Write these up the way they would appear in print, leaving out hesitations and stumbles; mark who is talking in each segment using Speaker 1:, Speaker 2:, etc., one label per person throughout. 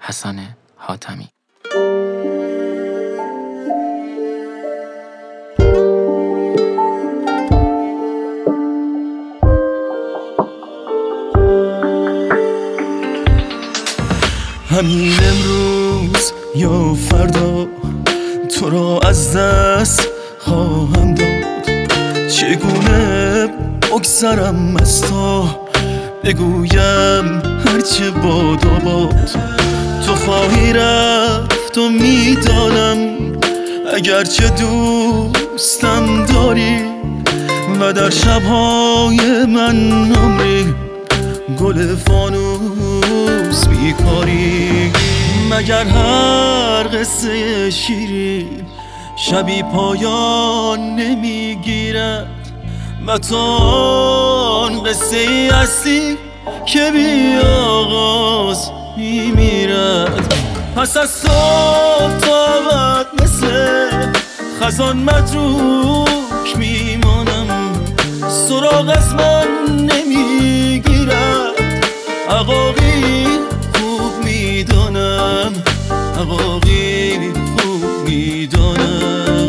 Speaker 1: حسن حاتمی.
Speaker 2: همین امروز یا فردا تو را از دست خواهم داد. چگونه بگذرم از تو، بگویم هرچه باد و باد. تو خواهی رفت و میدانم، اگرچه دوستم داری و در شبهای من عمری گل فانوس بیکاری. مگر هر قصه شیرین شبی پایان نمیگیرد و تو آن قصه ای هستی که بی آغاز میمیرد. پس از تو تا ابد مثل خزان متروک میمانم، سراغ از من نمیگیرد. عقاقی خوب میدانم، عقاقی خوب میدانم.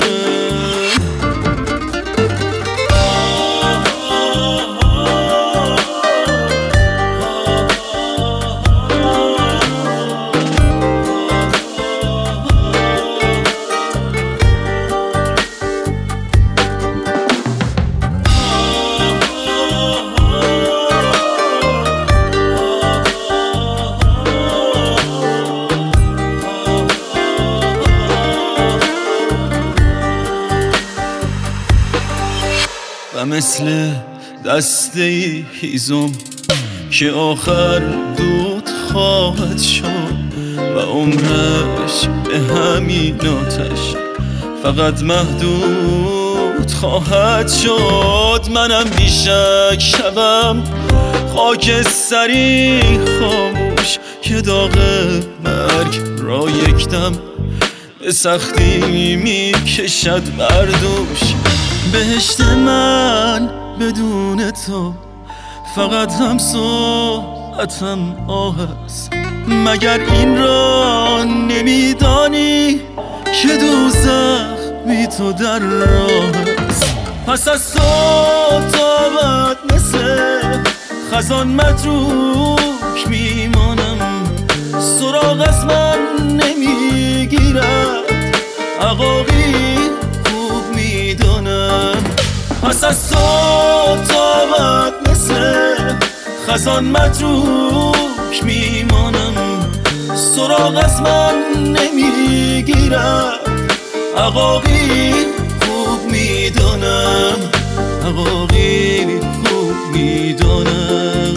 Speaker 2: و مثل دسته هیزم که آخر دود خواهد شد و عمرش به همین آتش فقط محدود خواهد شد. منم بیشک شبم خاکستری خاموش که داغ مرگ را یکدم به سختی میکشد بر دوش. بهشت من بدون تو فقط هم صحبتم آه است. مگر این را نمیدانی که دوزخ بی تو در راه است. پس از تو تا ابد مثل خزان متروک میمانم، سراغ از من نمیگیرد. عقاقی خوب میدانم. پس از تو تا ابد مثل خزان متروک میمانم، سراغ از من نمیگیرد. عقاقی خوب میدانم، عقاقی خوب میدانم.